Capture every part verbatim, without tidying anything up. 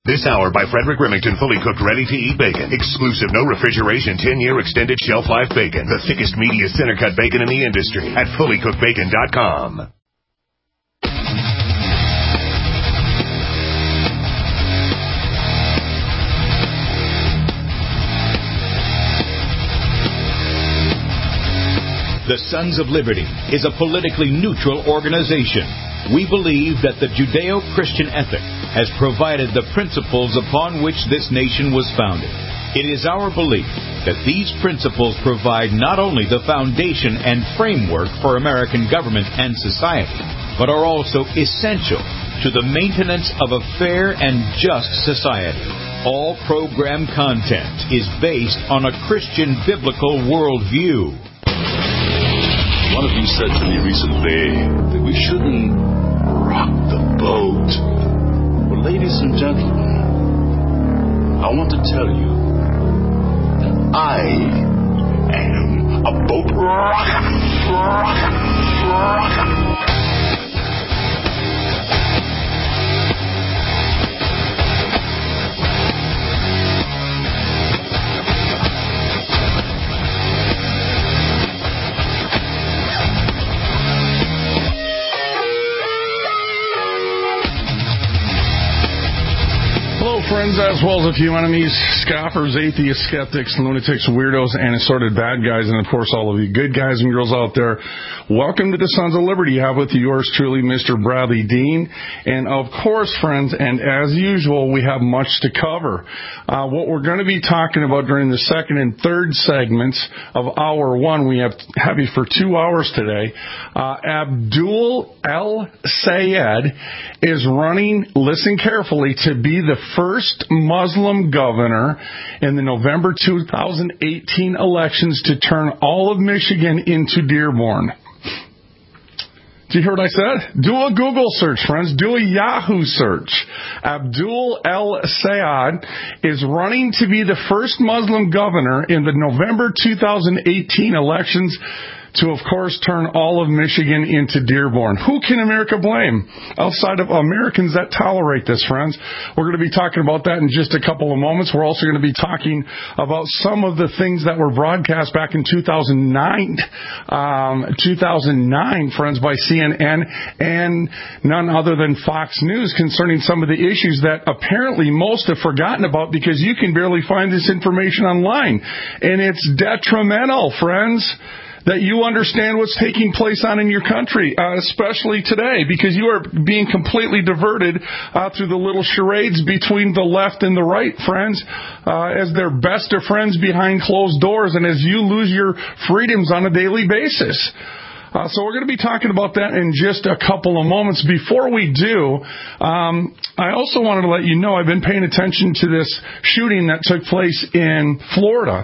This hour by Frederick Remington, fully cooked, ready-to-eat bacon. Exclusive, no refrigeration, ten-year extended shelf life bacon. The thickest, meatiest, center-cut bacon in the industry at fully cooked bacon dot com. The Sons of Liberty is a politically neutral organization. We believe that the Judeo-Christian ethic has provided the principles upon which this nation was founded. It is our belief that these principles provide not only the foundation and framework for American government and society, but are also essential to the maintenance of a fair and just society. All program content is based on a Christian biblical worldview. One of you said to me recently that we shouldn't rock the boat. Well, ladies and gentlemen, I want to tell you that I am a boat rocker, rocker, rocker. Friends, as well as a few enemies, scoffers, atheists, skeptics, lunatics, weirdos, and assorted bad guys, and of course all of you good guys and girls out there. Welcome to the Sons of Liberty. You have with you yours truly, Mister Bradley Dean. And of course, friends, and as usual, we have much to cover. Uh, what we're going to be talking about during the second and third segments of hour one, we have, have you for two hours today. Uh, Abdul El-Sayed is running, listen carefully, to be the first Muslim governor in the November two thousand eighteen elections to turn all of Michigan into Dearborn. Did you hear what I said? Do a Google search, friends. Do a Yahoo search. Abdul El-Sayed is running to be the first Muslim governor in the November two thousand eighteen elections to, of course, turn all of Michigan into Dearborn. Who can America blame outside of Americans that tolerate this, friends? We're going to be talking about that in just a couple of moments. We're also going to be talking about some of the things that were broadcast back in two thousand nine, um, two thousand nine, friends, by C N N and none other than Fox News concerning some of the issues that apparently most have forgotten about because you can barely find this information online. And it's detrimental, friends, that you understand what's taking place on in your country, uh, especially today, because you are being completely diverted uh, through the little charades between the left and the right, friends, uh, as they're best of friends behind closed doors and as you lose your freedoms on a daily basis. Uh, so we're going to be talking about that in just a couple of moments. Before we do, um, I also wanted to let you know I've been paying attention to this shooting that took place in Florida.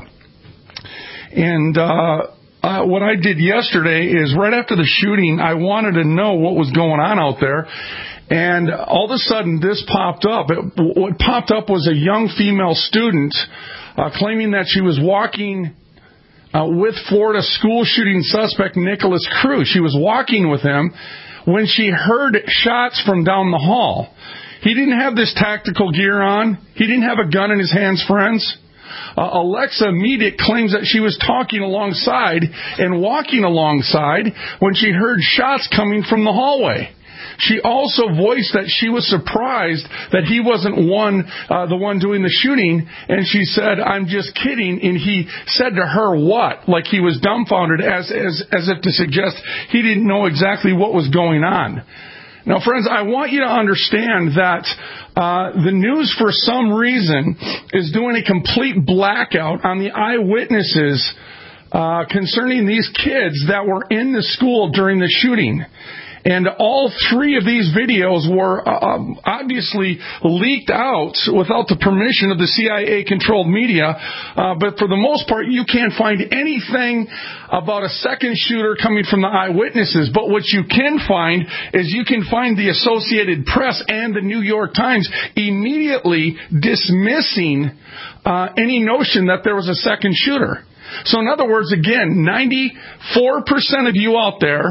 And uh Uh, what I did yesterday is right after the shooting, I wanted to know what was going on out there. And all of a sudden, this popped up. It, what popped up was a young female student uh, claiming that she was walking uh, with Florida school shooting suspect Nicholas Cruz. She was walking with him when she heard shots from down the hall. He didn't have this tactical gear on. He didn't have a gun in his hands, friends. Uh, Alexa Medic claims that she was talking alongside and walking alongside when she heard shots coming from the hallway. She also voiced that she was surprised that he wasn't one, uh, the one doing the shooting, and she said, "I'm just kidding," and he said to her, "What?" Like he was dumbfounded, as, as, as if to suggest he didn't know exactly what was going on. Now, friends, I want you to understand that uh, the news, for some reason, is doing a complete blackout on the eyewitnesses uh, concerning these kids that were in the school during the shooting. And all three of these videos were uh, obviously leaked out without the permission of the C I A-controlled media. Uh, but for the most part, you can't find anything about a second shooter coming from the eyewitnesses. But what you can find is you can find the Associated Press and the New York Times immediately dismissing uh, any notion that there was a second shooter. So in other words, again, ninety-four percent of you out there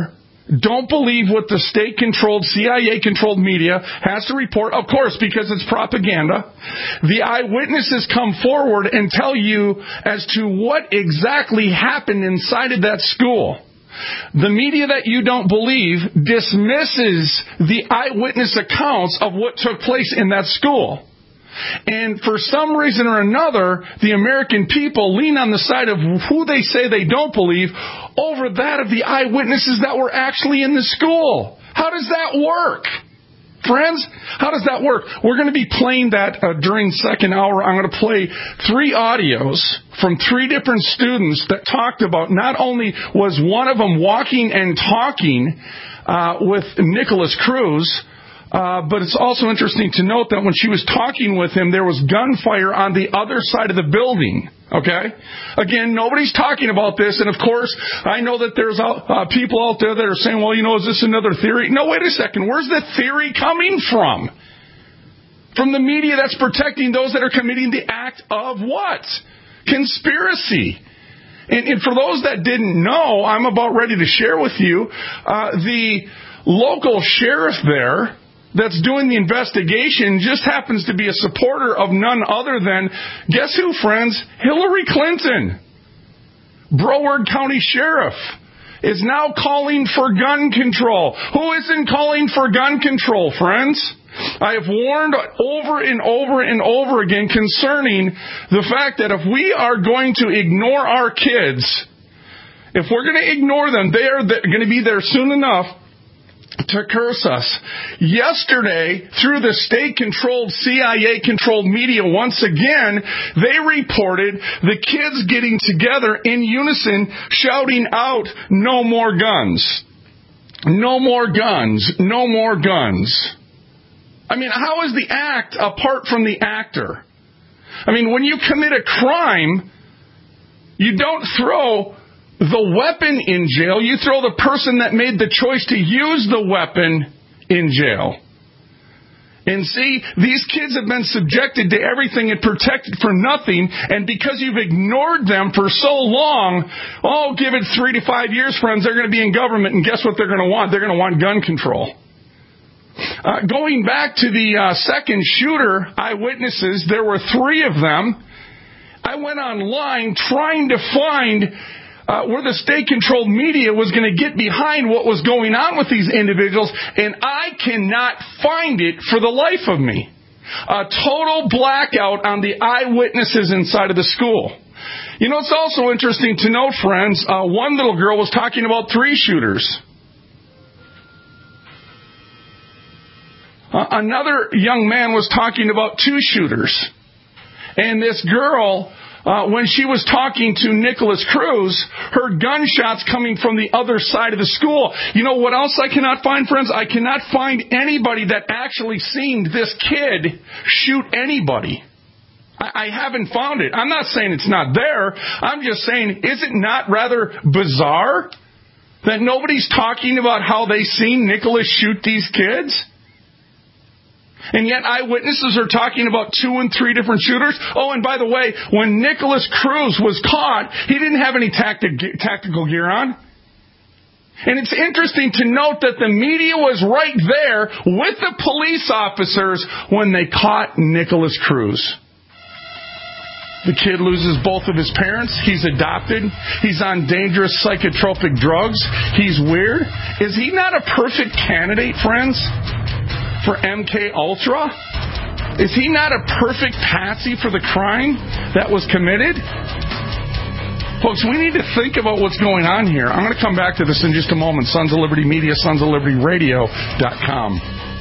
don't believe what the state-controlled, C I A-controlled media has to report, of course, because it's propaganda. The eyewitnesses come forward and tell you as to what exactly happened inside of that school. The media that you don't believe dismisses the eyewitness accounts of what took place in that school. And for some reason or another, the American people lean on the side of who they say they don't believe over that of the eyewitnesses that were actually in the school. How does that work? Friends, how does that work? We're going to be playing that uh, during second hour. I'm going to play three audios from three different students that talked about not only was one of them walking and talking uh, with Nikolas Cruz, Uh, but it's also interesting to note that when she was talking with him, there was gunfire on the other side of the building. Okay? Again, nobody's talking about this. And, of course, I know that there's uh, people out there that are saying, well, you know, is this another theory? No, wait a second. Where's the theory coming from? From the media that's protecting those that are committing the act of what? Conspiracy. And, and for those that didn't know, I'm about ready to share with you, uh, the local sheriff there that's doing the investigation just happens to be a supporter of none other than, guess who, friends? Hillary Clinton. Broward County Sheriff is now calling for gun control. Who isn't calling for gun control, friends? I have warned over and over and over again concerning the fact that if we are going to ignore our kids, if we're going to ignore them, they are going to be there soon enough to curse us. Yesterday, through the state-controlled, C I A-controlled media, once again, they reported the kids getting together in unison, shouting out, "No more guns. No more guns. No more guns." I mean, how is the act apart from the actor? I mean, when you commit a crime, you don't throw the weapon in jail. You throw the person that made the choice to use the weapon in jail. And see, these kids have been subjected to everything and protected for nothing. And because you've ignored them for so long, oh, give it three to five years, friends, they're going to be in government. And guess what they're going to want? They're going to want gun control. Uh, going back to the uh, second shooter eyewitnesses, there were three of them. I went online trying to find Uh, where the state-controlled media was going to get behind what was going on with these individuals, and I cannot find it for the life of me. A total blackout on the eyewitnesses inside of the school. You know, it's also interesting to note, friends, uh, one little girl was talking about three shooters. Uh, another young man was talking about two shooters. And this girl, Uh, when she was talking to Nikolas Cruz, heard gunshots coming from the other side of the school. You know what else I cannot find, friends? I cannot find anybody that actually seen this kid shoot anybody. I, I haven't found it. I'm not saying it's not there. I'm just saying, is it not rather bizarre that nobody's talking about how they seen Nikolas shoot these kids? And yet eyewitnesses are talking about two and three different shooters. Oh, and by the way, when Nikolas Cruz was caught, he didn't have any tactic, tactical gear on. And it's interesting to note that the media was right there with the police officers when they caught Nikolas Cruz. The kid loses both of his parents. He's adopted. He's on dangerous psychotropic drugs. He's weird. Is he not a perfect candidate, friends, for M K Ultra? Is he not a perfect patsy for the crime that was committed? Folks, we need to think about what's going on here. I'm going to come back to this in just a moment. Sons of Liberty Media, sons of liberty radio dot com.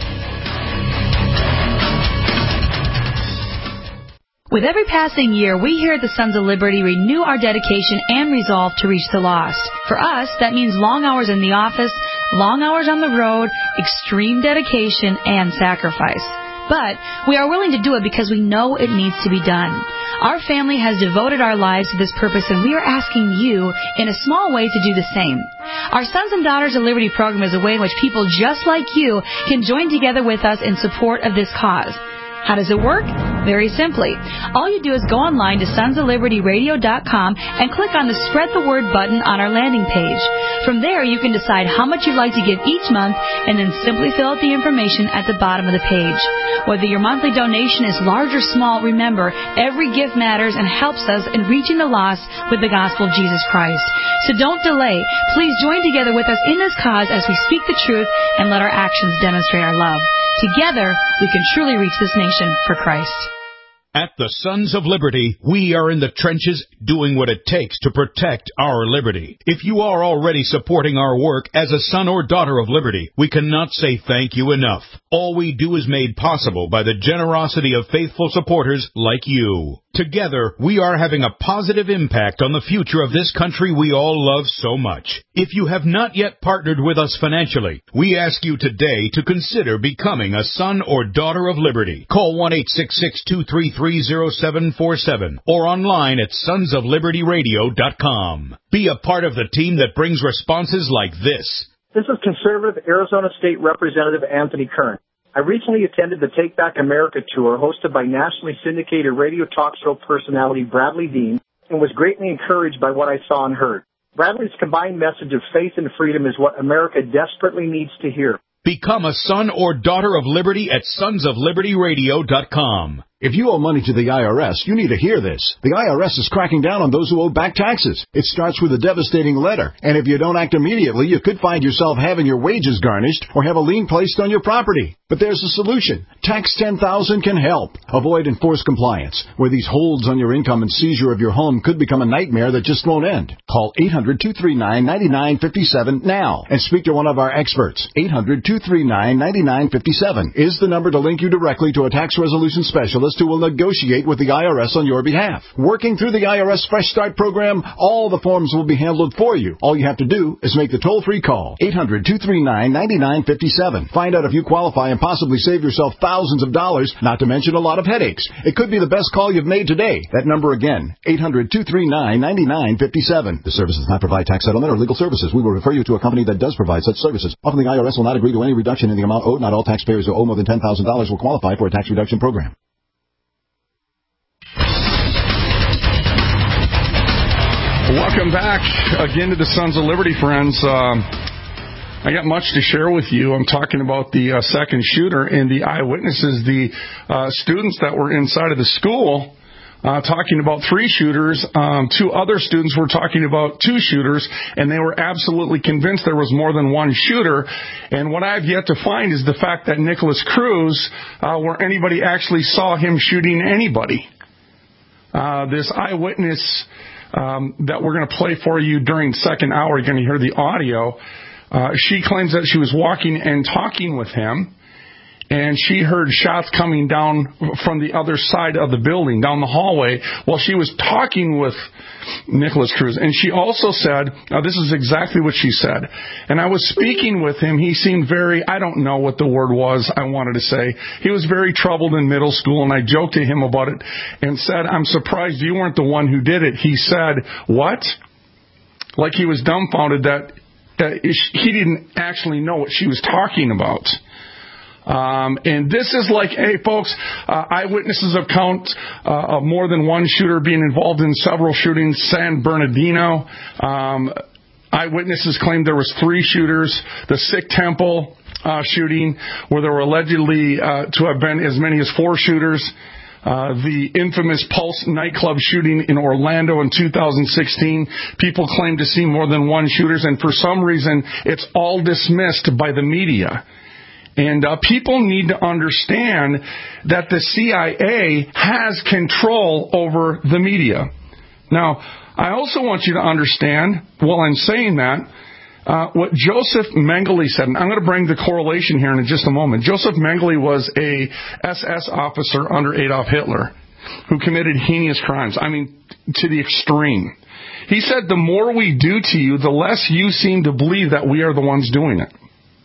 With every passing year, we here at the Sons of Liberty renew our dedication and resolve to reach the lost. For us, that means long hours in the office, long hours on the road, extreme dedication, and sacrifice. But we are willing to do it because we know it needs to be done. Our family has devoted our lives to this purpose, and we are asking you, in a small way, to do the same. Our Sons and Daughters of Liberty program is a way in which people just like you can join together with us in support of this cause. How does it work? Very simply. All you do is go online to sons of liberty radio dot com and click on the Spread the Word button on our landing page. From there, you can decide how much you'd like to give each month and then simply fill out the information at the bottom of the page. Whether your monthly donation is large or small, remember, every gift matters and helps us in reaching the lost with the gospel of Jesus Christ. So don't delay. Please join together with us in this cause as we speak the truth and let our actions demonstrate our love. Together, we can truly reach this nation for Christ. At the Sons of Liberty, we are in the trenches doing what it takes to protect our liberty. If you are already supporting our work as a son or daughter of liberty, we cannot say thank you enough. All we do is made possible by the generosity of faithful supporters like you. Together, we are having a positive impact on the future of this country we all love so much. If you have not yet partnered with us financially, we ask you today to consider becoming a son or daughter of liberty. Call one eight six six, two three three, zero seven four seven or online at sons of liberty radio dot com. Be a part of the team that brings responses like this. This is conservative Arizona State Representative Anthony Kern. I recently attended the Take Back America tour hosted by nationally syndicated radio talk show personality Bradley Dean and was greatly encouraged by what I saw and heard. Bradley's combined message of faith and freedom is what America desperately needs to hear. Become a son or daughter of liberty at sons of liberty radio dot com. If you owe money to the I R S, you need to hear this. The I R S is cracking down on those who owe back taxes. It starts with a devastating letter, and if you don't act immediately, you could find yourself having your wages garnished or have a lien placed on your property. But there's a solution. Tax ten thousand can help. Avoid enforced compliance, where these holds on your income and seizure of your home could become a nightmare that just won't end. Call eight hundred, two three nine, nine nine five seven now and speak to one of our experts. eight hundred, two three nine, nine nine five seven is the number to link you directly to a tax resolution specialist who will negotiate with the I R S on your behalf. Working through the I R S Fresh Start program, all the forms will be handled for you. All you have to do is make the toll-free call. eight hundred, two three nine, nine nine five seven. Find out if you qualify and possibly save yourself thousands of dollars, not to mention a lot of headaches. It could be the best call you've made today. That number again, eight hundred, two three nine, nine nine five seven. The service does not provide tax settlement or legal services. We will refer you to a company that does provide such services. Often the I R S will not agree to any reduction in the amount owed. Not all taxpayers who owe more than ten thousand dollars will qualify for a tax reduction program. Welcome back again to the Sons of Liberty, friends. Um, I got much to share with you. I'm talking about the uh, second shooter and the eyewitnesses, the uh, students that were inside of the school, uh, talking about three shooters. Um, two other students were talking about two shooters, and they were absolutely convinced there was more than one shooter. And what I've yet to find is the fact that Nikolas Cruz, uh, where anybody actually saw him shooting anybody. Uh, this eyewitness Um, that we're going to play for you during the second hour. You're going to hear the audio. Uh, she claims that she was walking and talking with him, and she heard shots coming down from the other side of the building, down the hallway, while she was talking with Nikolas Cruz. And she also said, now this is exactly what she said, and I was speaking with him. He seemed very, I don't know what the word was I wanted to say. He was very troubled in middle school, and I joked to him about it and said, I'm surprised you weren't the one who did it. He said, what? Like he was dumbfounded that uh, he didn't actually know what she was talking about. Um, and this is like, hey, folks, uh, eyewitnesses account uh, of more than one shooter being involved in several shootings. San Bernardino, um, eyewitnesses claimed there was three shooters. The Sikh temple uh, shooting, where there were allegedly uh, to have been as many as four shooters. Uh, the infamous Pulse nightclub shooting in Orlando in two thousand sixteen. People claim to see more than one shooters, and for some reason, it's all dismissed by the media. And uh, people need to understand that the C I A has control over the media. Now, I also want you to understand, while I'm saying that, uh, what Joseph Mengele said, and I'm going to bring the correlation here in just a moment. Joseph Mengele was a S S officer under Adolf Hitler who committed heinous crimes, I mean, to the extreme. He said, the more we do to you, the less you seem to believe that we are the ones doing it.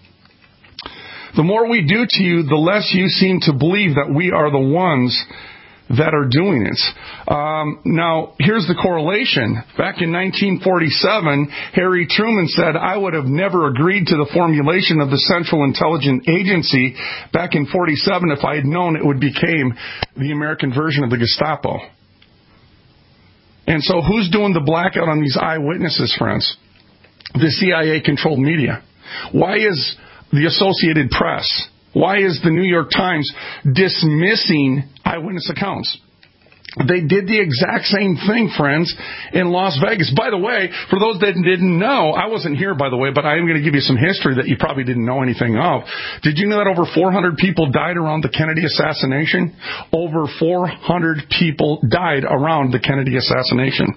The more we do to you, the less you seem to believe that we are the ones that are doing it. Um, now, here's the correlation. Back in nineteen forty-seven, Harry Truman said, I would have never agreed to the formulation of the Central Intelligence Agency back in forty-seven if I had known it would become the American version of the Gestapo. And so who's doing the blackout on these eyewitnesses, friends? the C I A-controlled media? Why is the Associated Press, why is the New York Times dismissing eyewitness accounts? They did the exact same thing, friends, in Las Vegas. By the way, for those that didn't know, I wasn't here, by the way, but I am going to give you some history that you probably didn't know anything of. Did you know that over four hundred people died around the Kennedy assassination? Over four hundred people died around the Kennedy assassination.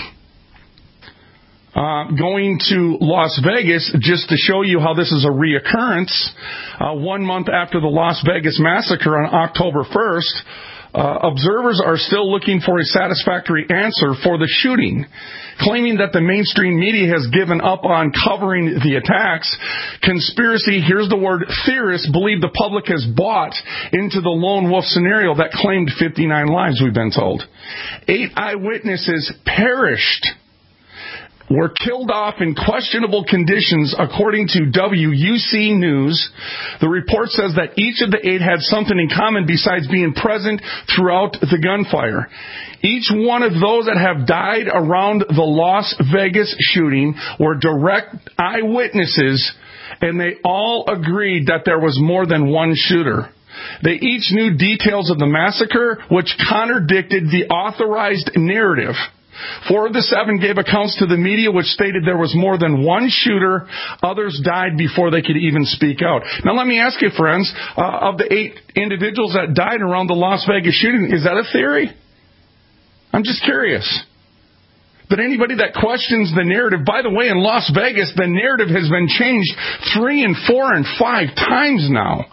Uh, going to Las Vegas, just to show you how this is a reoccurrence, uh, one month after the Las Vegas massacre on October first, Uh, observers are still looking for a satisfactory answer for the shooting, claiming that the mainstream media has given up on covering the attacks. Conspiracy, here's the word, theorists believe the public has bought into the lone wolf scenario that claimed fifty-nine lives, we've been told. Eight eyewitnesses perished, were killed off in questionable conditions, according to W U C News. The report says that each of the eight had something in common besides being present throughout the gunfire. Each one of those that have died around the Las Vegas shooting were direct eyewitnesses, and they all agreed that there was more than one shooter. They each knew details of the massacre which contradicted the authorized narrative. Four of the seven gave accounts to the media which stated there was more than one shooter. Others died before they could even speak out. Now let me ask you, friends, uh, of the eight individuals that died around the Las Vegas shooting, is that a theory? I'm just curious. But anybody that questions the narrative, by the way, in Las Vegas, the narrative has been changed three and four and five times now,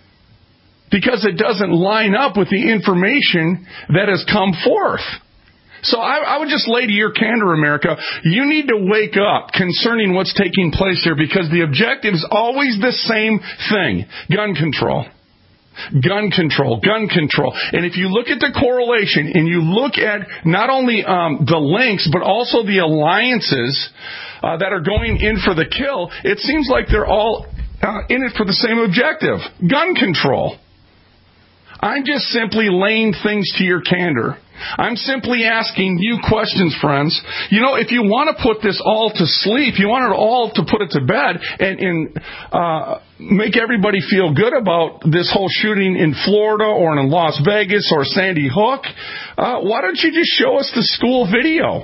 because it doesn't line up with the information that has come forth. So I, I would just lay to your candor, America, you need to wake up concerning what's taking place here, because the objective is always the same thing: gun control. Gun control, gun control. And if you look at the correlation and you look at not only um, the links, but also the alliances uh, that are going in for the kill, it seems like they're all uh, in it for the same objective: gun control. I'm just simply laying things to your candor. I'm simply asking you questions, friends. You know, if you want to put this all to sleep, you want it all to put it to bed and, and uh, make everybody feel good about this whole shooting in Florida or in Las Vegas or Sandy Hook, uh, why don't you just show us the school video?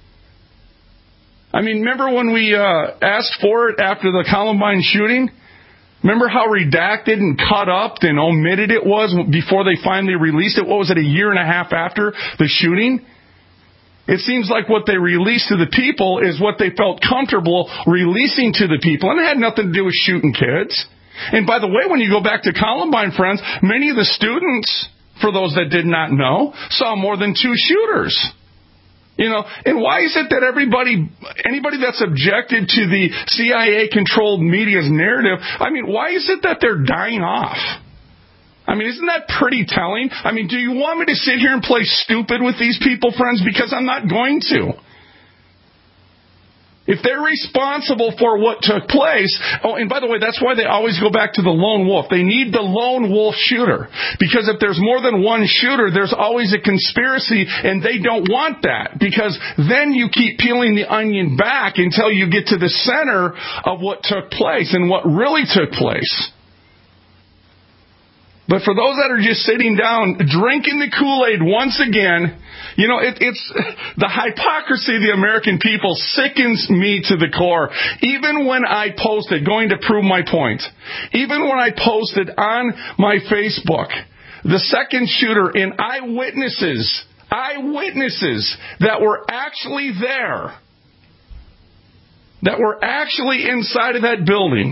I mean, remember when we uh, asked for it after the Columbine shooting? Remember how redacted and cut up and omitted it was before they finally released it? What was it, a year and a half after the shooting? It seems like what they released to the people is what they felt comfortable releasing to the people, and it had nothing to do with shooting kids. And by the way, when you go back to Columbine, friends, many of the students, for those that did not know, saw more than two shooters. You know, and why is it that everybody, anybody that's objected to the C I A-controlled media's narrative, I mean, why is it that they're dying off? I mean, isn't that pretty telling? I mean, do you want me to sit here and play stupid with these people, friends? Because I'm not going to. If they're responsible for what took place, oh, and by the way, that's why they always go back to the lone wolf. They need the lone wolf shooter. Because if there's more than one shooter, there's always a conspiracy, and they don't want that. Because then you keep peeling the onion back until you get to the center of what took place and what really took place. But for those that are just sitting down, drinking the Kool-Aid once again, you know, it, it's the hypocrisy of the American people sickens me to the core. Even when I posted, going to prove my point, even when I posted on my Facebook, the second shooter in eyewitnesses, eyewitnesses that were actually there, that were actually inside of that building,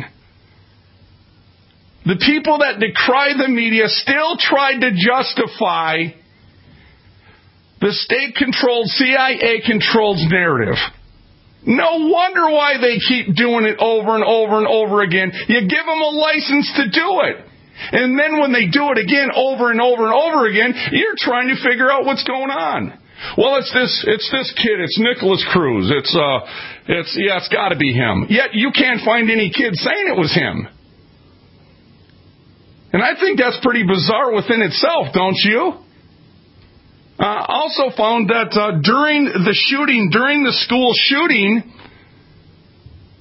the people that decry the media still tried to justify the state-controlled, C I A-controlled narrative. No wonder why they keep doing it over and over and over again. You give them a license to do it. And then when they do it again over and over and over again, you're trying to figure out what's going on. Well, it's this, it's this kid. It's Nicholas Cruz. It's, uh, it's, yeah, it's gotta be him. Yet you can't find any kid saying it was him. And I think that's pretty bizarre within itself, don't you? Uh, also found that uh, during the shooting, during the school shooting,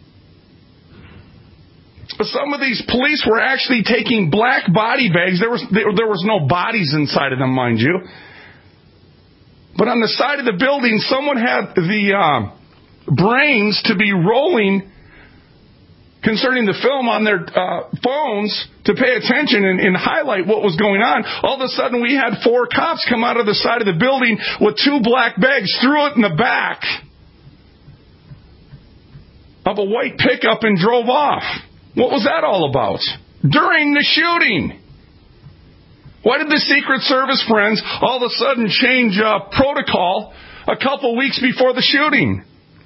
some of these police were actually taking black body bags. There was there, there was no bodies inside of them, mind you. But on the side of the building, someone had the uh, brains to be rolling concerning the film on their uh, phones to pay attention and, and highlight what was going on. All of a sudden, we had four cops come out of the side of the building with two black bags, threw it in the back of a white pickup and drove off. What was that all about? During the shooting. Why did the Secret Service, friends, all of a sudden change uh, protocol a couple weeks before the shooting?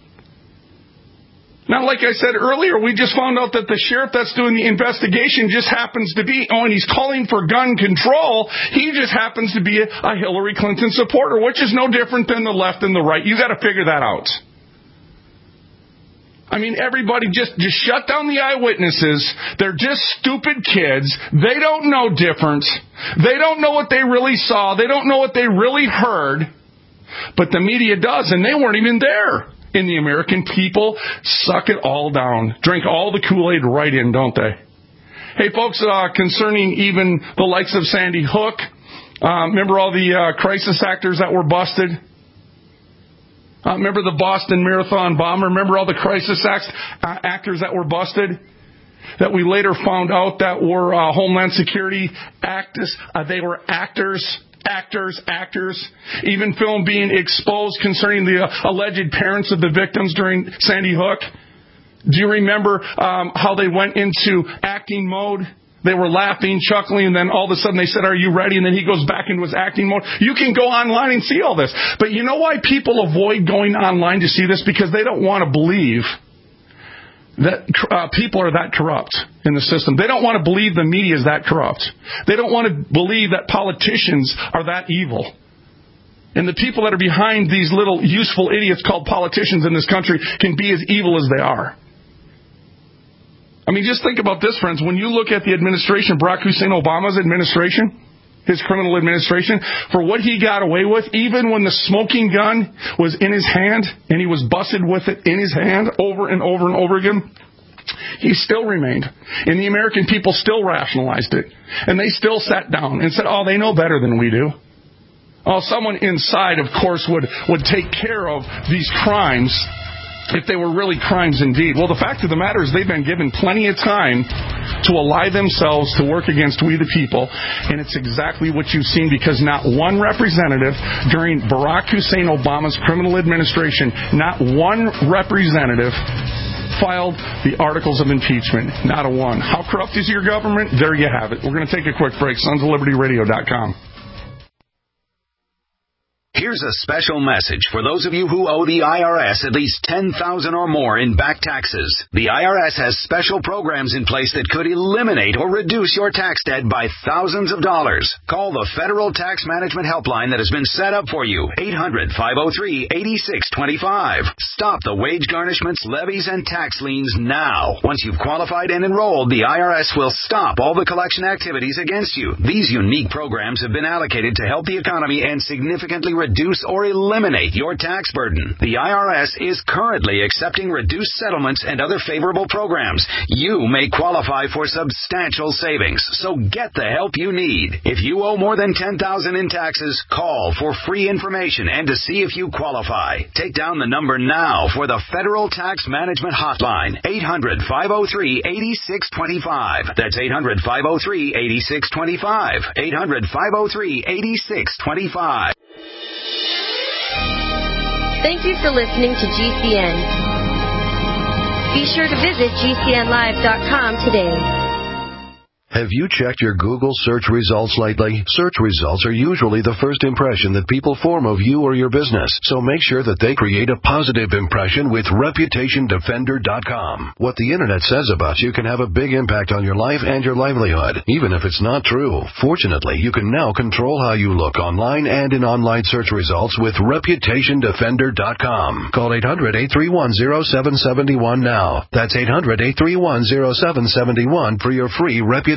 Now, like I said earlier, we just found out that the sheriff that's doing the investigation just happens to be, oh, and he's calling for gun control. He just happens to be a, a Hillary Clinton supporter, which is no different than the left and the right. You got to figure that out. I mean, everybody just, just shut down the eyewitnesses. They're just stupid kids. They don't know different. They don't know what they really saw. They don't know what they really heard. But the media does, and they weren't even there. And the American people suck it all down. Drink all the Kool-Aid right in, don't they? Hey, folks, uh, concerning even the likes of Sandy Hook, uh, remember all the uh, crisis actors that were busted? Uh, remember the Boston Marathon bomber? Remember all the crisis acts, uh, actors that were busted? That we later found out that were uh, Homeland Security actors. Uh, they were actors. Actors, actors, even film being exposed concerning the uh, alleged parents of the victims during Sandy Hook. Do you remember um, how they went into acting mode? They were laughing, chuckling, and then all of a sudden they said, "Are you ready?" And then he goes back into his acting mode. You can go online and see all this. But you know why people avoid going online to see this? Because they don't want to believe that uh, people are that corrupt in the system. They don't want to believe the media is that corrupt. They don't want to believe that politicians are that evil. And the people that are behind these little useful idiots called politicians in this country can be as evil as they are. I mean, just think about this, friends. When you look at the administration, Barack Hussein Obama's administration, his criminal administration, for what he got away with, even when the smoking gun was in his hand and he was busted with it in his hand over and over and over again, he still remained. And the American people still rationalized it. And they still sat down and said, oh, they know better than we do. Oh, someone inside, of course, would, would take care of these crimes if they were really crimes indeed. Well, the fact of the matter is they've been given plenty of time to ally themselves to work against we the people, and it's exactly what you've seen, because not one representative during Barack Hussein Obama's criminal administration, not one representative filed the articles of impeachment. Not a one. How corrupt is your government? There you have it. We're going to take a quick break. sons of liberty radio dot com. Here's a special message for those of you who owe the I R S at least ten thousand dollars or more in back taxes. The I R S has special programs in place that could eliminate or reduce your tax debt by thousands of dollars. Call the Federal Tax Management Helpline that has been set up for you, eight hundred, five oh three, eight six two five. Stop the wage garnishments, levies, and tax liens now. Once you've qualified and enrolled, the I R S will stop all the collection activities against you. These unique programs have been allocated to help the economy and significantly reduce or eliminate your tax burden. The I R S is currently accepting reduced settlements and other favorable programs. You may qualify for substantial savings, so get the help you need. If you owe more than ten thousand dollars in taxes, call for free information and to see if you qualify. Take down the number now for the Federal Tax Management Hotline, eight hundred, five oh three, eight six two five. That's eight hundred, five oh three, eight six two five. eight hundred, five oh three, eight six two five. Thank you for listening to G C N. Be sure to visit G C N live dot com today. Have you checked your Google search results lately? Search results are usually the first impression that people form of you or your business, so make sure that they create a positive impression with Reputation Defender dot com. What the Internet says about you can have a big impact on your life and your livelihood, even if it's not true. Fortunately, you can now control how you look online and in online search results with Reputation Defender dot com. Call eight hundred, eight three one, oh seven seven one now. That's eight hundred, eight three one, oh seven seven one for your free Reputation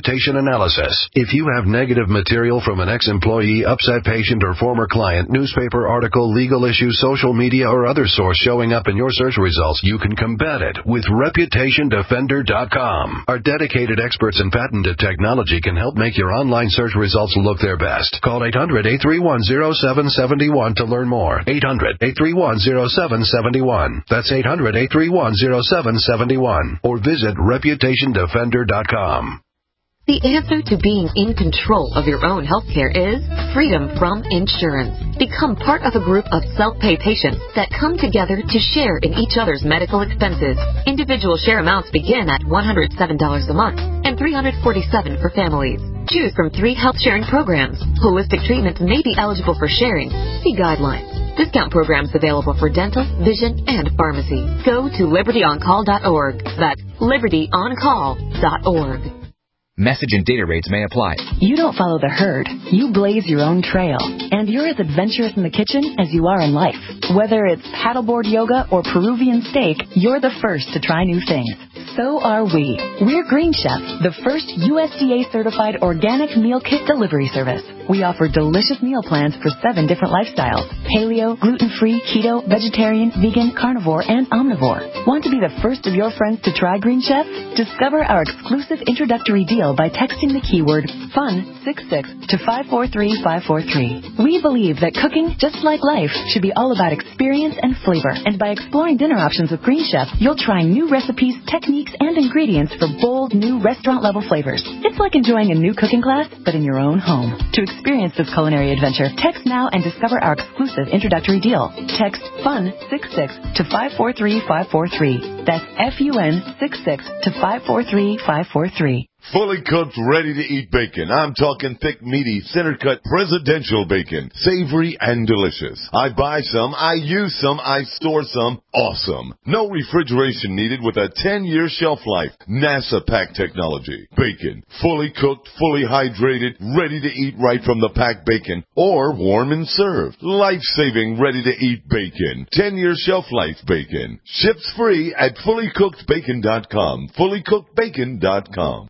reputation analysis. If you have negative material from an ex-employee, upset patient, or former client, newspaper article, legal issue, social media, or other source showing up in your search results, you can combat it with reputation defender dot com. Our dedicated experts in patented technology can help make your online search results look their best. Call eight hundred, eight three one, zero seven seven one to learn more. eight hundred, eight three one, zero seven seven one. That's eight hundred, eight three one, zero seven seven one. Or visit reputation defender dot com. The answer to being in control of your own healthcare is freedom from insurance. Become part of a group of self-pay patients that come together to share in each other's medical expenses. Individual share amounts begin at one hundred seven dollars a month and three hundred forty-seven dollars for families. Choose from three health sharing programs. Holistic treatments may be eligible for sharing. See guidelines. Discount programs available for dental, vision, and pharmacy. Go to liberty on call dot org. That's liberty on call dot org. Message and data rates may apply. You don't follow the herd. You blaze your own trail. And you're as adventurous in the kitchen as you are in life. Whether it's paddleboard yoga or Peruvian steak, you're the first to try new things. So are we. We're Green Chef, the first U S D A-certified organic meal kit delivery service. We offer delicious meal plans for seven different lifestyles: paleo, gluten-free, keto, vegetarian, vegan, carnivore, and omnivore. Want to be the first of your friends to try Green Chef? Discover our exclusive introductory deal by texting the keyword FUN sixty-six to five four three five four three. We believe that cooking, just like life, should be all about experience and flavor. And by exploring dinner options with Green Chef, you'll try new recipes, techniques, and ingredients for bold, new restaurant-level flavors. It's like enjoying a new cooking class, but in your own home. To experience this culinary adventure, text now and discover our exclusive introductory deal. Text FUN sixty-six to five four three five four three. That's F U N sixty-six to five four three five four three. Fully cooked, ready-to-eat bacon. I'm talking thick, meaty, center-cut, presidential bacon. Savory and delicious. I buy some, I use some, I store some. Awesome. No refrigeration needed with a ten-year shelf life. NASA pack technology. Bacon. Fully cooked, fully hydrated, ready to eat right from the packed bacon. Or warm and served. Life-saving, ready-to-eat bacon. ten-year shelf life bacon. Ships free at fully cooked bacon dot com. fully cooked bacon dot com.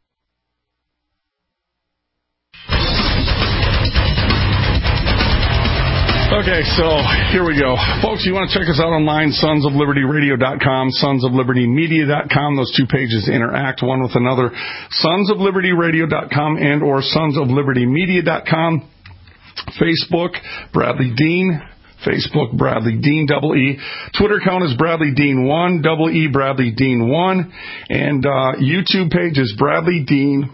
Okay, so here we go. Folks, you want to check us out online, sons of liberty radio dot com, sons of liberty media dot com. Those two pages interact one with another. sons of liberty radio dot com and or sons of liberty media dot com. Facebook, Bradley Dean. Facebook, Bradley Dean, double E. Twitter account is Bradley Dean one, double E, Bradley Dean one. And uh, YouTube page is Bradley Dean.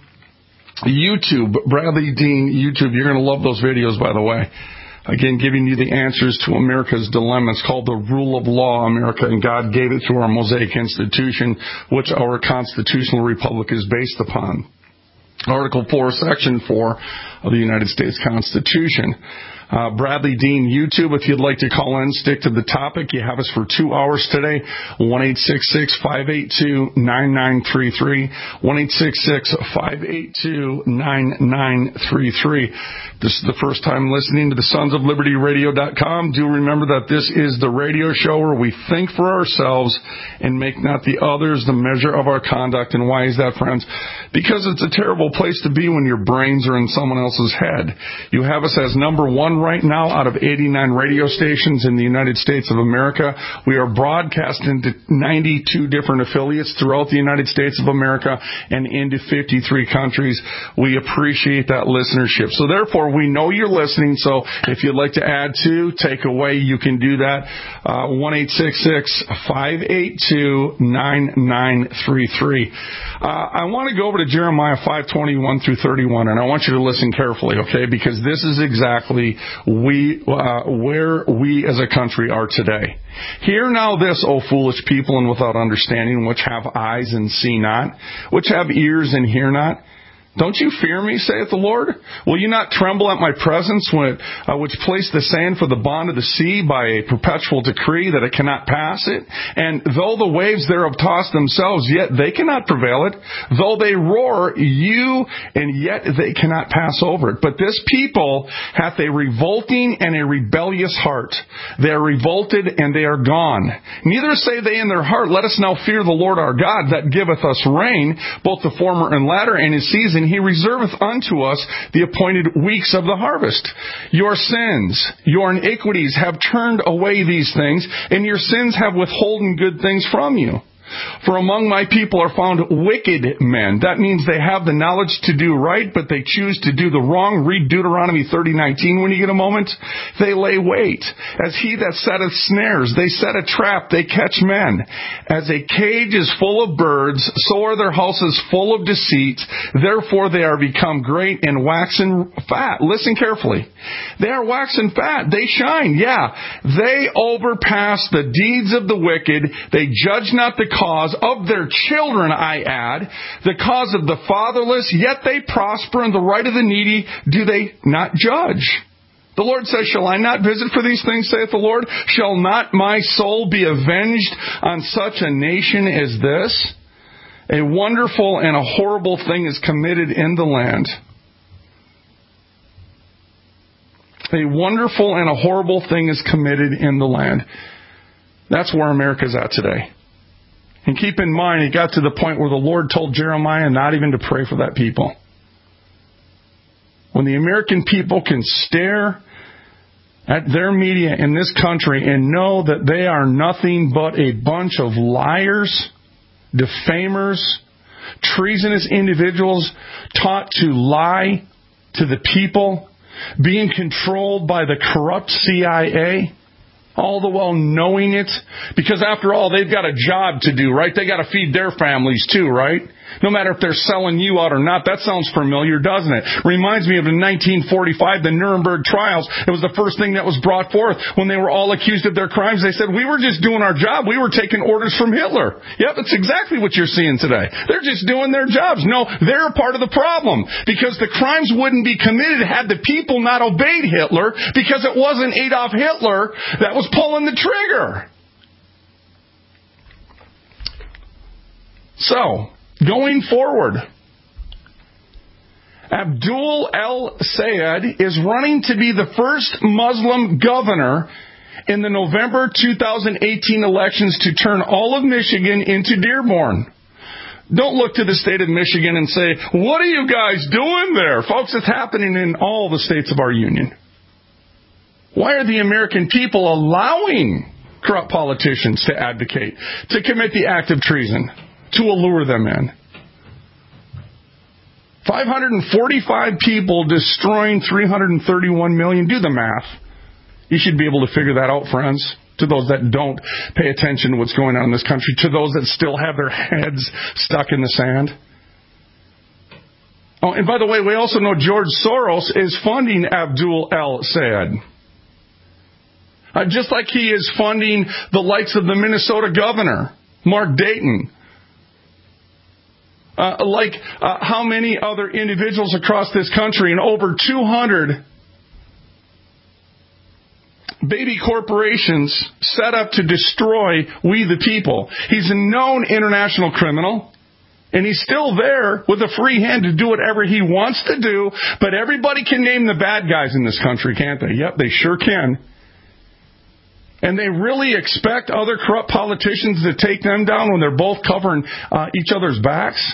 YouTube, Bradley Dean, YouTube. You're going to love those videos, by the way. Again, giving you the answers to America's dilemma. It's called the rule of law, America, and God gave it through our Mosaic Institution, which our constitutional republic is based upon. Article four, Section four of the United States Constitution. Uh, Bradley Dean, YouTube. If you'd like to call in, stick to the topic. You have us for two hours today. one eight six six, five eight two, nine nine three three. one eight six six, five eight two, nine nine three three. This is the first time listening to the sons of liberty radio dot com. Do remember that this is the radio show where we think for ourselves and make not the others the measure of our conduct. And why is that, friends? Because it's a terrible place to be when your brains are in someone else's head. You have us as number one right now out of eighty-nine radio stations in the United States of America. We are broadcasting to ninety-two different affiliates throughout the United States of America and into fifty-three countries. We appreciate that listenership. So therefore, we know you're listening. So if you'd like to add to, take away, you can do that. Uh, one eight six six, five eight two, nine nine three three. Uh, I want to go over to Jeremiah five twenty-one through thirty-one, and I want you to listen carefully, okay? Because this is exactly we uh, where we as a country are today. Hear now this, O foolish people, and without understanding, which have eyes and see not, which have ears and hear not. Don't you fear me, saith the Lord? Will you not tremble at my presence, when, uh, which placed the sand for the bond of the sea by a perpetual decree that it cannot pass it? And though the waves thereof toss themselves, yet they cannot prevail it. Though they roar, you, and yet they cannot pass over it. But this people hath a revolting and a rebellious heart. They are revolted, and they are gone. Neither say they in their heart, let us now fear the Lord our God, that giveth us rain, both the former and latter, and his season and he reserveth unto us the appointed weeks of the harvest. Your sins, your iniquities have turned away these things, and your sins have withholden good things from you. For among my people are found wicked men. That means they have the knowledge to do right, but they choose to do the wrong. Read Deuteronomy thirty nineteen when you get a moment. They lay wait. As he that setteth snares, they set a trap, they catch men. As a cage is full of birds, so are their houses full of deceit. Therefore they are become great and waxen fat. Listen carefully. They are waxen fat. They shine. Yeah. They overpass the deeds of the wicked. They judge not the cause of their children, I add, the cause of the fatherless, yet they prosper, and the right of the needy do they not judge. The Lord says, shall I not visit for these things, saith the Lord? Shall not my soul be avenged on such a nation as this? A wonderful and a horrible thing is committed in the land. A wonderful and a horrible thing is committed in the land. That's where America's at today. And keep in mind, it got to the point where the Lord told Jeremiah not even to pray for that people. When the American people can stare at their media in this country and know that they are nothing but a bunch of liars, defamers, treasonous individuals taught to lie to the people, being controlled by the corrupt C I A, all the while knowing it, because after all, they've got a job to do, right? They got to feed their families too, right? No matter if they're selling you out or not. That sounds familiar, doesn't it? Reminds me of in nineteen forty-five, the Nuremberg trials. It was the first thing that was brought forth when they were all accused of their crimes. They said, we were just doing our job. We were taking orders from Hitler. Yep, that's exactly what you're seeing today. They're just doing their jobs. No, they're a part of the problem, because the crimes wouldn't be committed had the people not obeyed Hitler, because it wasn't Adolf Hitler that was pulling the trigger. So, going forward, Abdul El-Sayed is running to be the first Muslim governor in the November two thousand eighteen elections to turn all of Michigan into Dearborn. Don't look to the state of Michigan and say, what are you guys doing there? Folks, it's happening in all the states of our union. Why are the American people allowing corrupt politicians to advocate, to commit the act of treason, to allure them in? five hundred forty-five people destroying three hundred thirty-one million. Do the math. You should be able to figure that out, friends. To those that don't pay attention to what's going on in this country. To those that still have their heads stuck in the sand. Oh, and by the way, we also know George Soros is funding Abdul El-Sayed. Uh, just like he is funding the likes of the Minnesota governor, Mark Dayton. Uh, like uh, how many other individuals across this country, and over two hundred baby corporations set up to destroy we the people. He's a known international criminal, and he's still there with a free hand to do whatever he wants to do, but everybody can name the bad guys in this country, can't they? Yep, they sure can. And they really expect other corrupt politicians to take them down when they're both covering uh, each other's backs?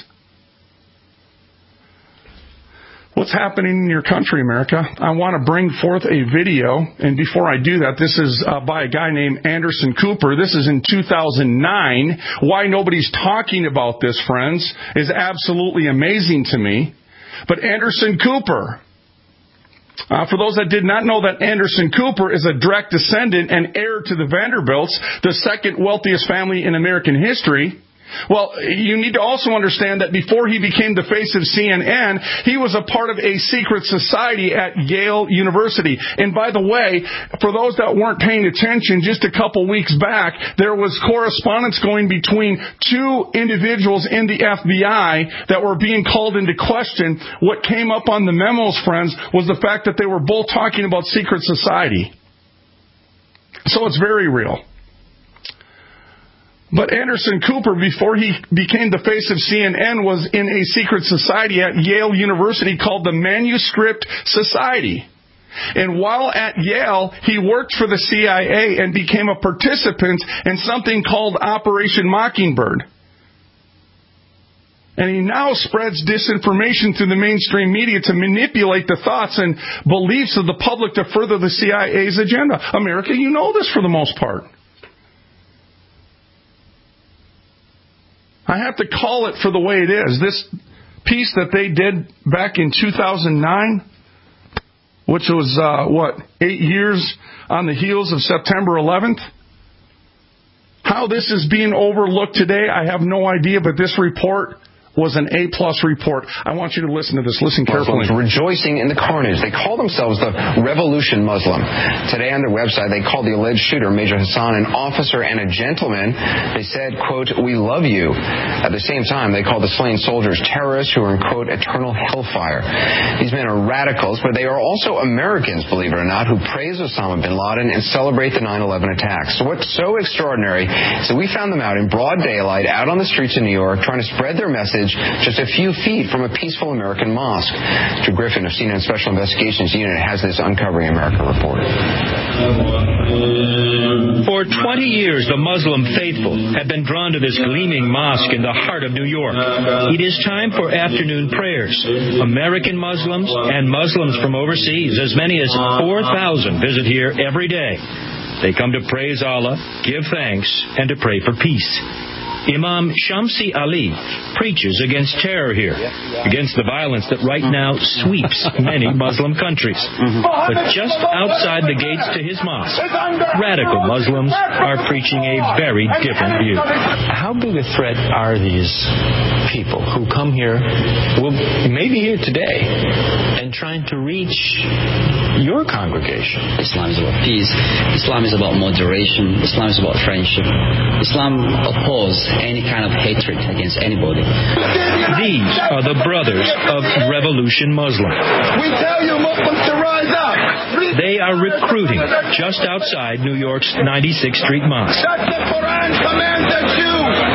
What's happening in your country, America? I want to bring forth a video, and before I do that, this is uh, by a guy named Anderson Cooper. This is in two thousand nine. Why nobody's talking about this, friends, is absolutely amazing to me. But Anderson Cooper, uh, for those that did not know, that Anderson Cooper is a direct descendant and heir to the Vanderbilts, the second wealthiest family in American history. Well, you need to also understand that before he became the face of C N N, he was a part of a secret society at Yale University. And by the way, for those that weren't paying attention, just a couple weeks back, there was correspondence going between two individuals in the F B I that were being called into question. What came up on the memos, friends, was the fact that they were both talking about secret society. So it's very real. But Anderson Cooper, before he became the face of C N N, was in a secret society at Yale University called the Manuscript Society. And while at Yale, he worked for the C I A and became a participant in something called Operation Mockingbird. And he now spreads disinformation through the mainstream media to manipulate the thoughts and beliefs of the public to further the C I A's agenda. America, you know this for the most part. I have to call it for the way it is. This piece that they did back in two thousand nine, which was, uh, what, eight years on the heels of September eleventh? How this is being overlooked today, I have no idea, but this report was an A-plus report. I want you to listen to this. Listen carefully. Muslims rejoicing in the carnage. They call themselves the Revolution Muslim. Today on their website, they called the alleged shooter, Major Hassan, an officer and a gentleman. They said, quote, "We love you." At the same time, they called the slain soldiers terrorists who are in, quote, eternal hellfire. These men are radicals, but they are also Americans, believe it or not, who praise Osama bin Laden and celebrate the nine eleven attacks. So what's so extraordinary is that we found them out in broad daylight, out on the streets of New York, trying to spread their message just a few feet from a peaceful American mosque. Drew Griffin of C N N Special Investigations Unit has this Uncovering America report. For twenty years, the Muslim faithful have been drawn to this gleaming mosque in the heart of New York. It is time for afternoon prayers. American Muslims and Muslims from overseas, as many as four thousand, visit here every day. They come to praise Allah, give thanks, and to pray for peace. Imam Shamsi Ali preaches against terror here, against the violence that right now sweeps many Muslim countries. But just outside the gates to his mosque, radical Muslims are preaching a very different view. How big a threat are these people who come here, well, maybe here today, and trying to reach your congregation? Islam is about peace. Islam is about moderation. Islam is about friendship. Islam opposes any kind of hatred against anybody. These are the brothers of Revolution Muslim. We tell you Muslims to rise up. They are recruiting just outside New York's ninety-sixth Street Mosque. That the Quran commands that you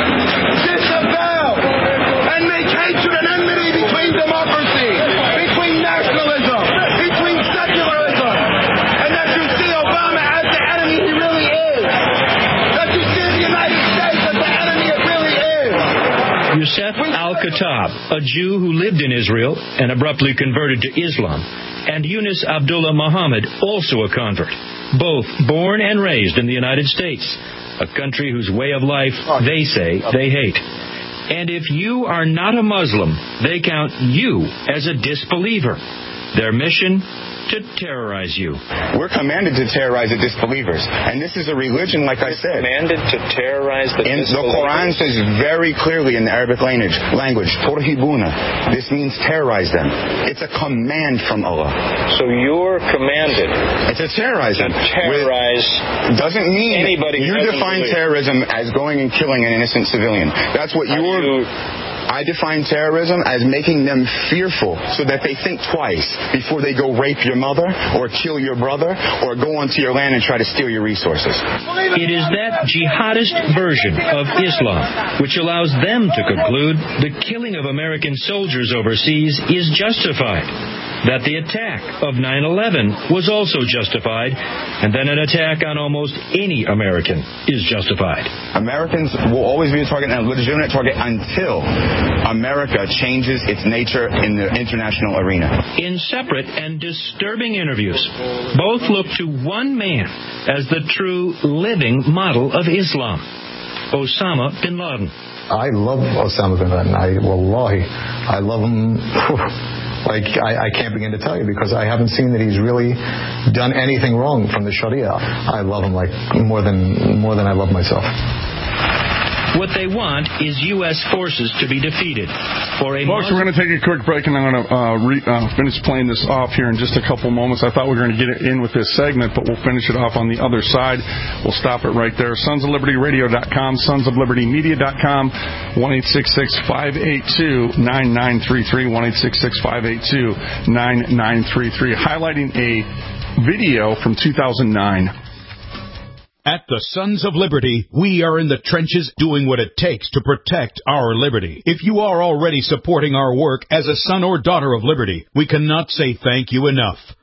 disavow and make hatred and enmity between democracy, between nationalism, between secularism, and that you see Obama as the enemy he really is. That you see the United States as the enemy it really is. Youssef Al-Khattab, a Jew who lived in Israel and abruptly converted to Islam, and Yunus Abdullah Muhammad, also a convert, both born and raised in the United States, a country whose way of life they say they hate. And if you are not a Muslim, they count you as a disbeliever. Their mission? To terrorize you. We're commanded to terrorize the disbelievers. And this is a religion, like I said. Commanded to terrorize the in, disbelievers? The Quran says very clearly in the Arabic language, language, Turhibuna. This means terrorize them. It's a command from Allah. So you're commanded. It's a terrorize them. Terrorize With, doesn't mean anybody. You define believe. terrorism as going and killing an innocent civilian. That's what you're... You, I define terrorism as making them fearful so that they think twice before they go rape your mother or kill your brother or go onto your land and try to steal your resources. It is that jihadist version of Islam which allows them to conclude the killing of American soldiers overseas is justified, that the attack of nine eleven was also justified, and that an attack on almost any American is justified. Americans will always be a target and a legitimate target until America changes its nature in the international arena. In separate and disturbing interviews, both look to one man as the true living model of Islam, Osama bin Laden. I love Osama bin Laden. I, wallahi, I love him. Like, I, I can't begin to tell you because I haven't seen that he's really done anything wrong from the Sharia. I love him like more than more than I love myself. What they want is U S forces to be defeated. For a Folks, we're going to take a quick break, and I'm going to uh, re- uh, finish playing this off here in just a couple moments. I thought we were going to get it in with this segment, but we'll finish it off on the other side. We'll stop it right there. sons of liberty radio dot com, sons of liberty media dot com, one eight six six, five eight two, nine nine three three, one eight six six, five eight two, nine nine three three, highlighting a video from two thousand nine. At the Sons of Liberty, we are in the trenches doing what it takes to protect our liberty. If you are already supporting our work as a son or daughter of liberty, we cannot say thank you enough.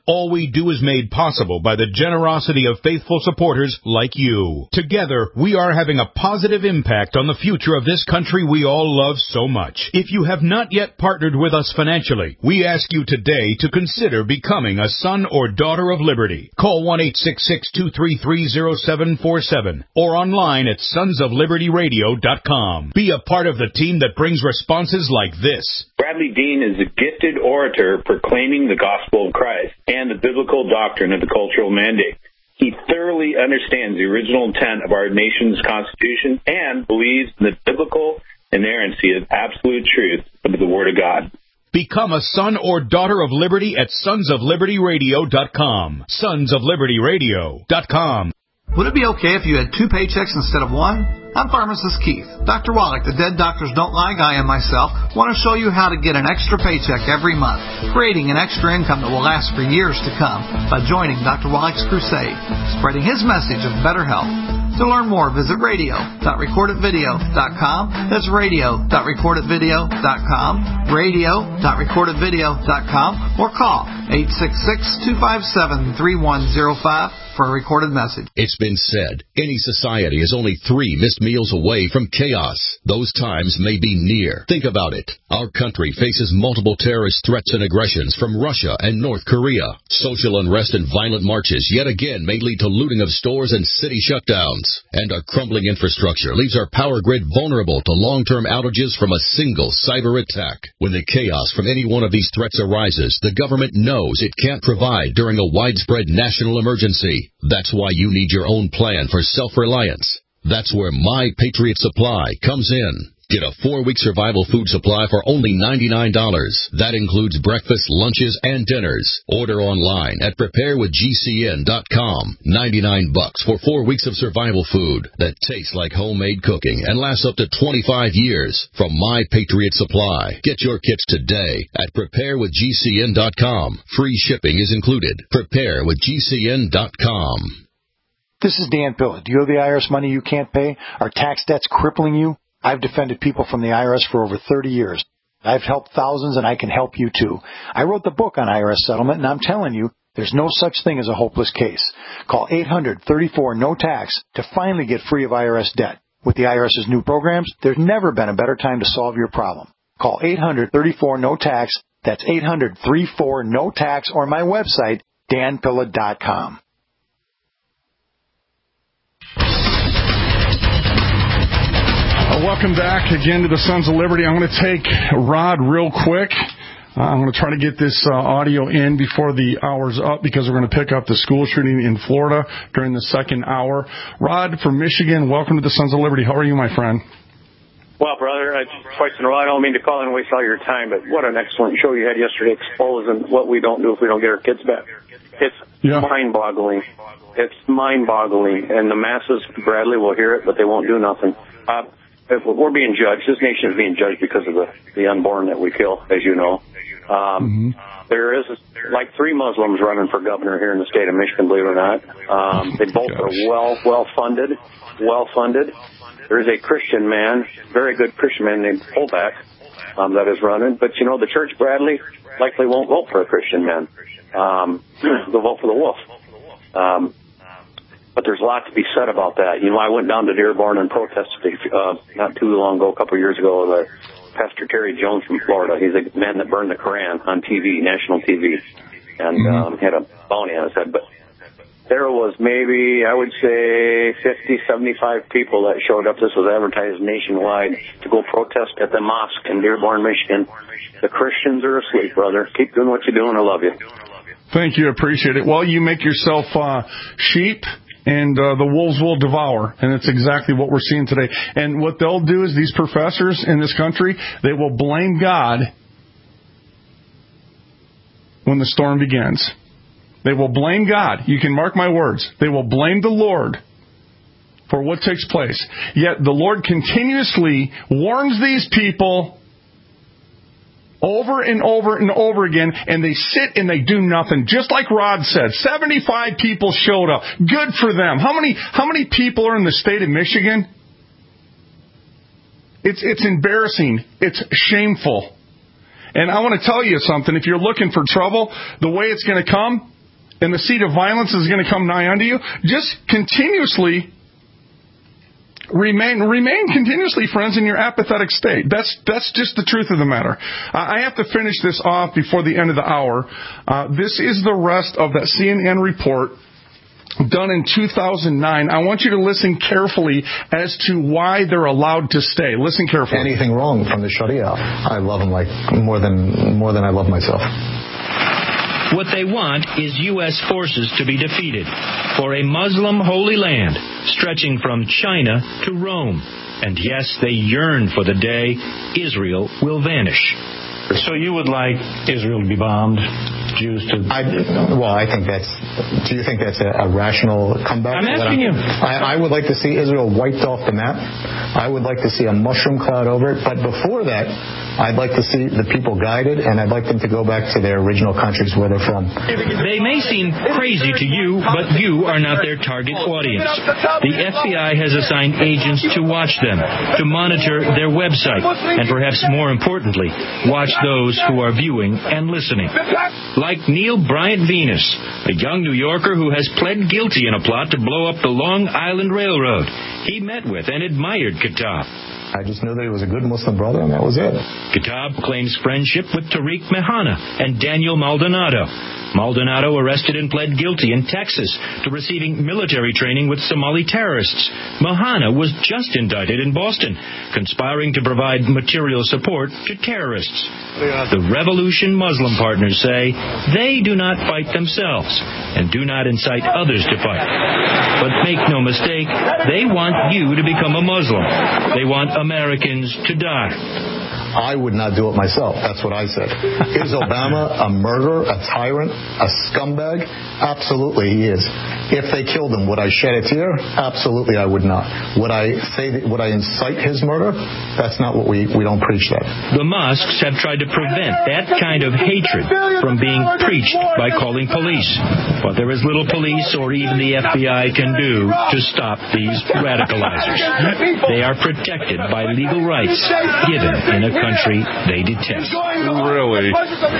All we do is made possible by the generosity of faithful supporters like you. Together, we are having a positive impact on the future of this country we all love so much. If you have not yet partnered with us financially, we ask you today to consider becoming a son or daughter of liberty. Call one eight six six, two three three, zero seven four seven or online at sons of liberty radio dot com. Be a part of the team that brings responses like this. Bradley Dean is a gifted orator proclaiming the gospel of Christ and the biblical doctrine of the cultural mandate. He thoroughly understands the original intent of our nation's Constitution and believes in the biblical inerrancy of absolute truth of the Word of God. Become a son or daughter of liberty at sons of liberty radio dot com. sons of liberty radio dot com. Would it be okay if you had two paychecks instead of one? I'm pharmacist Keith. Doctor Wallach, the Dead Doctors Don't Lie guy, and myself want to show you how to get an extra paycheck every month, creating an extra income that will last for years to come by joining Doctor Wallach's crusade, spreading his message of better health. To learn more, visit radio dot record it video dot com. That's radio dot record it video dot com, radio dot record it video dot com, or call eight six six, two five seven, three one zero five for a recorded message. It's been said, any society is only three missed meals away from chaos. Those times may be near. Think about it. Our country faces multiple terrorist threats and aggressions from Russia and North Korea. Social unrest and violent marches yet again may lead to looting of stores and city shutdowns. And our crumbling infrastructure leaves our power grid vulnerable to long-term outages from a single cyber attack. When the chaos from any one of these threats arises, the government knows it can't provide during a widespread national emergency. That's why you need your own plan for self-reliance. That's where My Patriot Supply comes in. Get a four-week survival food supply for only ninety-nine dollars. That includes breakfast, lunches, and dinners. Order online at prepare with G C N dot com. ninety-nine bucks for four weeks of survival food that tastes like homemade cooking and lasts up to twenty-five years from My Patriot Supply. Get your kits today at prepare with G C N dot com. Free shipping is included. prepare with G C N dot com. This is Dan Pilla. Do you owe the I R S money you can't pay? Are tax debts crippling you? I've defended people from the I R S for over thirty years. I've helped thousands, and I can help you too. I wrote the book on I R S settlement, and I'm telling you, there's no such thing as a hopeless case. Call eight hundred, thirty-four, no tax to finally get free of I R S debt. With the IRS's new programs, there's never been a better time to solve your problem. Call eight hundred, thirty-four, no tax. That's eight hundred, thirty-four, no tax, or my website, dan pilla dot com. Welcome back again to the Sons of Liberty. I'm going to take Rod real quick. Uh, I'm going to try to get this uh, audio in before the hour's up because we're going to pick up the school shooting in Florida during the second hour. Rod from Michigan, welcome to the Sons of Liberty. How are you, my friend? Well, brother, I, twice in a row, I don't mean to call and waste all your time, but what an excellent show you had yesterday exposing what we don't do if we don't get our kids back. It's yeah. mind-boggling. It's mind-boggling. And the masses, Bradley, will hear it, but they won't do nothing. Uh, If we're being judged, this nation is being judged because of the, the unborn that we kill, as you know. Um, mm-hmm. There is like three Muslims running for governor here in the state of Michigan, believe it or not. Um, they both Gosh. are well, well funded, well funded. There is a Christian man, very good Christian man named Holback, um, that is running. But you know, the church, Bradley, likely won't vote for a Christian man. Um, they'll vote for the wolf. Um, But there's a lot to be said about that. You know, I went down to Dearborn and protested uh, not too long ago, a couple of years ago, with uh, Pastor Terry Jones from Florida. He's a man that burned the Koran on T V, national T V, and mm-hmm. um, had a bounty on his head. But there was maybe, I would say, fifty, seventy-five people that showed up. This was advertised nationwide to go protest at the mosque in Dearborn, Michigan. The Christians are asleep, brother. Keep doing what you're doing. I love you. Thank you. Appreciate it. Well, you make yourself uh, sheep, and uh, the wolves will devour, and it's exactly what we're seeing today. And what they'll do is these professors in this country, they will blame God when the storm begins. They will blame God. You can mark my words. They will blame the Lord for what takes place. Yet the Lord continuously warns these people over and over and over again, and they sit and they do nothing. Just like Rod said, seventy-five people showed up. Good for them. How many how many people are in the state of Michigan? It's it's embarrassing. It's shameful. And I want to tell you something. If you're looking for trouble, the way it's going to come and the seed of violence is going to come nigh unto you. Just continuously remain, remain continuously, friends, in your apathetic state. That's that's just the truth of the matter. Uh, I have to finish this off before the end of the hour. Uh, this is the rest of that C N N report done in two thousand nine. I want you to listen carefully as to why they're allowed to stay. Listen carefully. Anything wrong from the Sharia? I love them like more than more than I love myself. What they want is U S forces to be defeated for a Muslim holy land stretching from China to Rome. And yes, they yearn for the day Israel will vanish. So you would like Israel to be bombed, Jews to... I, well, I think that's... Do you think that's a, a rational comeback? I'm asking you. I, I would like to see Israel wiped off the map. I would like to see a mushroom cloud over it. But before that, I'd like to see the people guided, and I'd like them to go back to their original countries where they're from. They may seem crazy to you, but you are not their target audience. The F B I has assigned agents to watch them, to monitor their website, and perhaps more importantly, watch those who are viewing and listening. Like Neil Bryant Venus, a young New Yorker who has pled guilty in a plot to blow up the Long Island Railroad. He met with and admired Khattab. I just knew that he was a good Muslim brother, and that was it. Khattab claims friendship with Tariq Mehana and Daniel Maldonado. Maldonado arrested and pled guilty in Texas to receiving military training with Somali terrorists. Mehana was just indicted in Boston, conspiring to provide material support to terrorists. The Revolution Muslim partners say they do not fight themselves and do not incite others to fight. But make no mistake, they want you to become a Muslim. They want Americans to die. I would not do it myself. That's what I said. Is Obama a murderer, a tyrant, a scumbag? Absolutely, he is. If they killed him, would I shed a tear? Absolutely, I would not. Would I say that, would I incite his murder? That's not what we we don't preach that. The mosques have tried to prevent that kind of hatred from being preached by calling police. But there is little police or even the F B I can do to stop these radicalizers. They are protected by legal rights given in a country they detest. Really?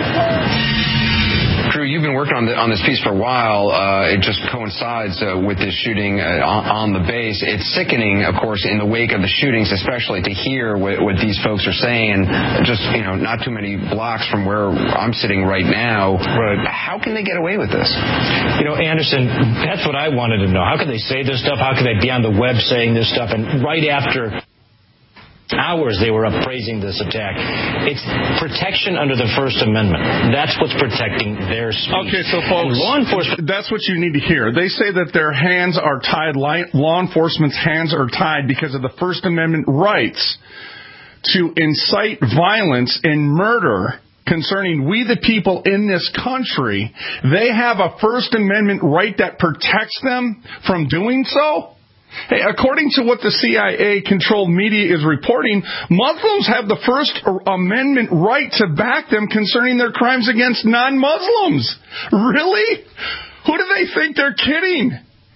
Drew, you've been working on, the, on this piece for a while. Uh, it just coincides uh, with this shooting uh, on, on the base. It's sickening, of course, in the wake of the shootings, especially to hear what, what these folks are saying. Just, you know, not too many blocks from where I'm sitting right now. Right. How can they get away with this? You know, Anderson, that's what I wanted to know. How can they say this stuff? How can they be on the web saying this stuff? And right after hours they were up praising this attack. It's protection under the First Amendment. That's what's protecting their speech. Okay, so folks, law enforcement, that's what you need to hear. They say that their hands are tied, law enforcement's hands are tied because of the First Amendment rights to incite violence and murder concerning we the people in this country. They have a First Amendment right that protects them from doing so. Hey, according to what the C I A-controlled media is reporting, Muslims have the First Amendment right to back them concerning their crimes against non-Muslims. Really? Who do they think they're kidding?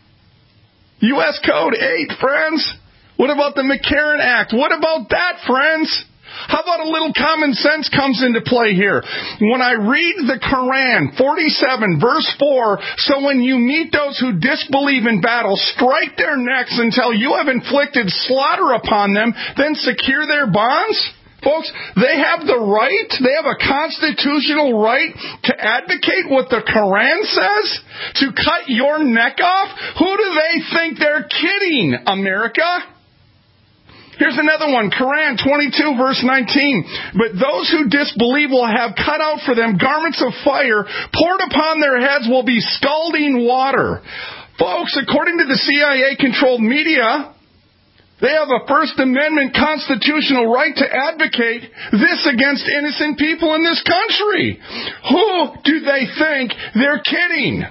U S Code eight, friends. What about the McCarran Act? What about that, friends? How about a little common sense comes into play here? When I read the Quran, forty-seven, verse four, so when you meet those who disbelieve in battle, strike their necks until you have inflicted slaughter upon them, then secure their bonds? Folks, they have the right, they have a constitutional right to advocate what the Quran says? To cut your neck off? Who do they think they're kidding, America? Here's another one, Quran twenty-two, verse nineteen. But those who disbelieve will have cut out for them garments of fire, poured upon their heads will be scalding water. Folks, according to the C I A-controlled media, they have a First Amendment constitutional right to advocate this against innocent people in this country. Who do they think they're kidding?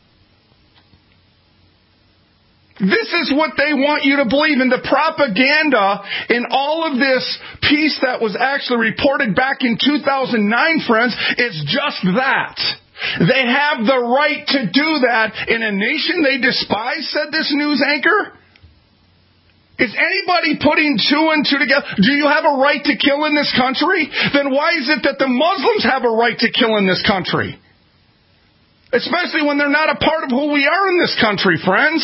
This is what they want you to believe. And the propaganda in all of this piece that was actually reported back in two thousand nine, friends, is just that. They have the right to do that in a nation they despise, said this news anchor. Is anybody putting two and two together? Do you have a right to kill in this country? Then why is it that the Muslims have a right to kill in this country? Especially when they're not a part of who we are in this country, friends.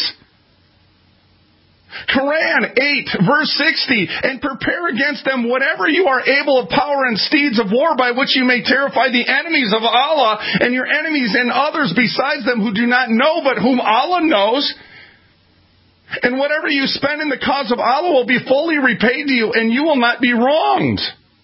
Quran eight, verse sixty, and prepare against them whatever you are able of power and steeds of war by which you may terrify the enemies of Allah and your enemies and others besides them who do not know but whom Allah knows. And whatever you spend in the cause of Allah will be fully repaid to you, and you will not be wronged.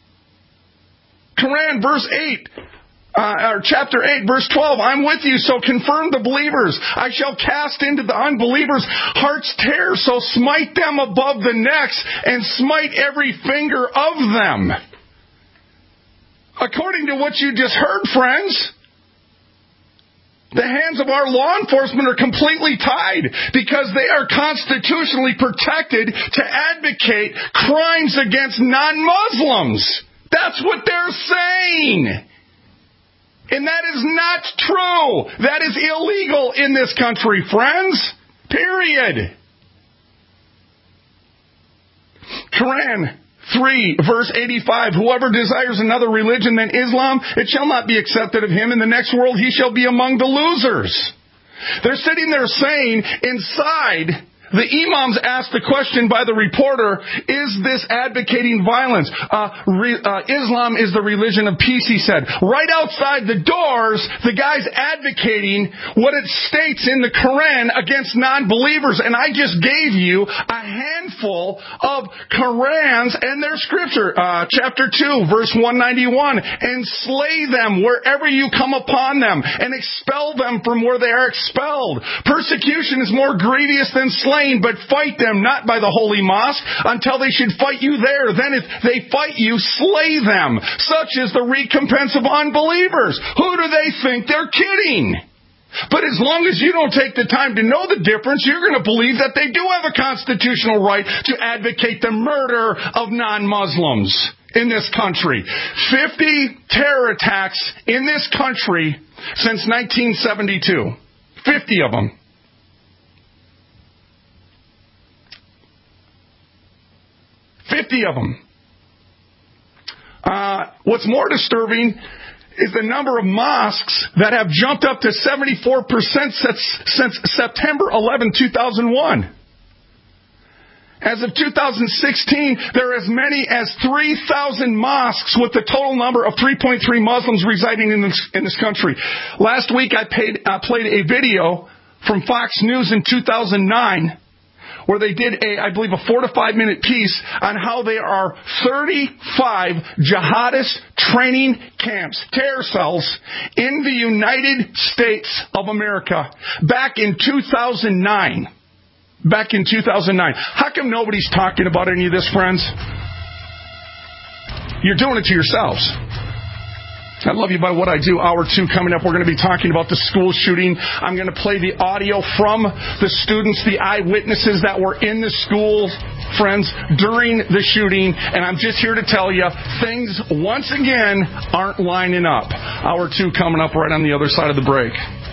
Quran, verse eight, uh, or chapter eight, verse twelve, I'm with you, so confirm the believers. I shall cast into the unbelievers' hearts terror, so smite them above the necks, and smite every finger of them. According to what you just heard, friends, the hands of our law enforcement are completely tied because they are constitutionally protected to advocate crimes against non-Muslims. That's what they're saying. And that is not true. That is illegal in this country, friends. Period. Quran three, verse eighty-five, whoever desires another religion than Islam, it shall not be accepted of him. In the next world, he shall be among the losers. They're sitting there saying, inside, the imams asked the question by the reporter, is this advocating violence? Uh, re, uh, Islam is the religion of peace, he said. Right outside the doors, the guy's advocating what it states in the Quran against non-believers. And I just gave you a handful of Qurans and their scripture. Uh, chapter two, verse one ninety-one. And slay them wherever you come upon them, and expel them from where they are expelled. Persecution is more grievous than slaying. But fight them not by the holy mosque until they should fight you there. Then if they fight you, slay them. Such is the recompense of unbelievers. Who do they think they're kidding? But as long as you don't take the time to know the difference, you're going to believe that they do have a constitutional right to advocate the murder of non-Muslims in this country. fifty terror attacks in this country since nineteen seventy-two. fifty of them. fifty of them. Uh, what's more disturbing is the number of mosques that have jumped up to seventy-four percent since, since September eleventh, two thousand one. As of two thousand sixteen, there are as many as three thousand mosques with the total number of three point three Muslims residing in this, in this country. Last week I paid, uh, played a video from Fox News in two thousand nine where they did, a, I believe, a four to five minute piece on how there are thirty-five jihadist training camps, terror cells, in the United States of America back in two thousand nine. Back in two thousand nine. How come nobody's talking about any of this, friends? You're doing it to yourselves. I love you by what I do. Hour two coming up. We're going to be talking about the school shooting. I'm going to play the audio from the students, the eyewitnesses that were in the school, friends, during the shooting. And I'm just here to tell you, things, once again, aren't lining up. Hour two coming up right on the other side of the break.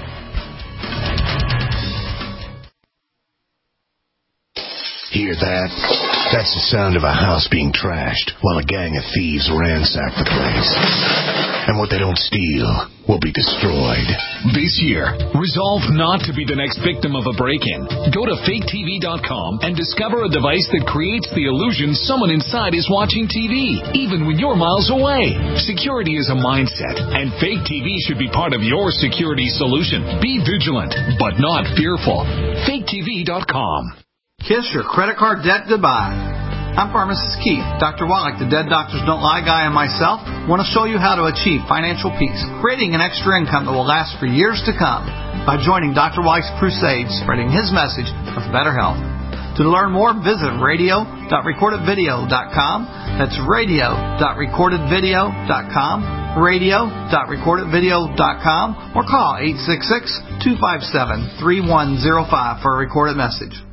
Hear that? That's the sound of a house being trashed while a gang of thieves ransack the place. And what they don't steal will be destroyed. This year, resolve not to be the next victim of a break-in. Go to fake T V dot com and discover a device that creates the illusion someone inside is watching T V, even when you're miles away. Security is a mindset, and Fake T V should be part of your security solution. Be vigilant, but not fearful. fake T V dot com. Kiss your credit card debt goodbye. I'm Pharmacist Keith. Doctor Wallach, the Dead Doctors Don't Lie guy, and myself want to show you how to achieve financial peace, creating an extra income that will last for years to come by joining Doctor Wallach's crusade, spreading his message of better health. To learn more, visit radio dot recorded video dot com. That's radio dot recorded video dot com, radio dot recorded video dot com, or call eight six six, two five seven, three one zero five for a recorded message.